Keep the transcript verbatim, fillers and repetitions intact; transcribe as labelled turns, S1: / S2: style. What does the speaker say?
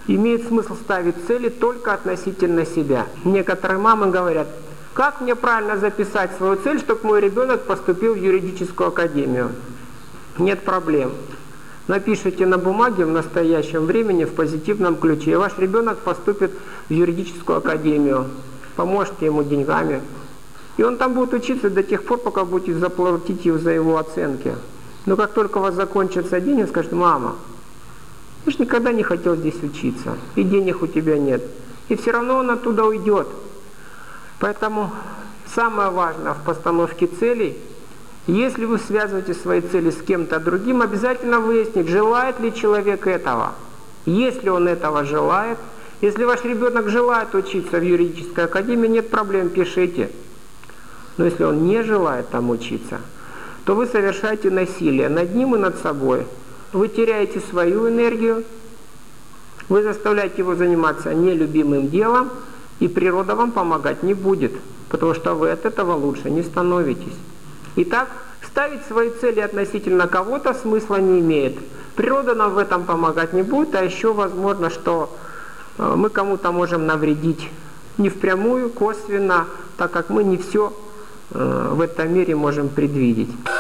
S1: имеет смысл ставить цели только относительно себя. Некоторые мамы говорят: как мне правильно записать свою цель, чтобы мой ребенок поступил в юридическую академию? Нет проблем. Напишите на бумаге в настоящем времени в позитивном ключе, и ваш ребенок поступит в юридическую академию. Поможете ему деньгами. И он там будет учиться до тех пор, пока будете заплатить за его оценки. Но как только у вас закончатся деньги, он скажет: мама, я же никогда не хотел здесь учиться, и денег у тебя нет. И все равно он оттуда уйдет. Поэтому самое важное в постановке целей, если вы связываете свои цели с кем-то другим, обязательно выяснить, желает ли человек этого. Если он этого желает, если ваш ребенок желает учиться в юридической академии, нет проблем, пишите. Но если он не желает там учиться, то вы совершаете насилие над ним и над собой. Вы теряете свою энергию, вы заставляете его заниматься нелюбимым делом, и природа вам помогать не будет, потому что вы от этого лучше не становитесь. Итак, ставить свои цели относительно кого-то смысла не имеет. Природа нам в этом помогать не будет, а еще возможно, что мы кому-то можем навредить не впрямую, косвенно, так как мы не все в этом мире можем предвидеть.